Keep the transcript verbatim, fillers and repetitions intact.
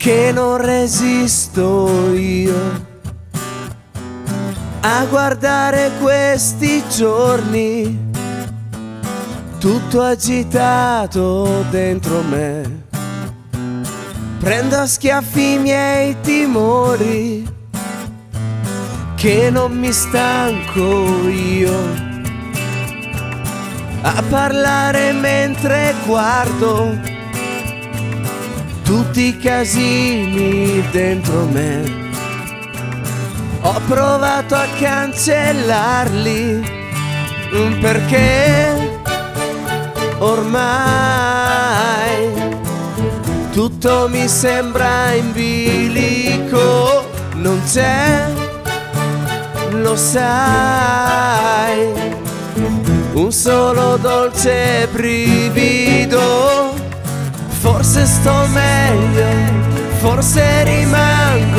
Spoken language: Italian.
che non resisto io a guardare questi giorni tutto agitato dentro me. Prendo a schiaffi i miei timori che non mi stanco io a parlare mentre guardo tutti i casini dentro me. Ho provato a cancellarli perché ormai tutto mi sembra in bilico. Non c'è, lo sai, un solo dolce brivido. Forse sto meglio, forse rimango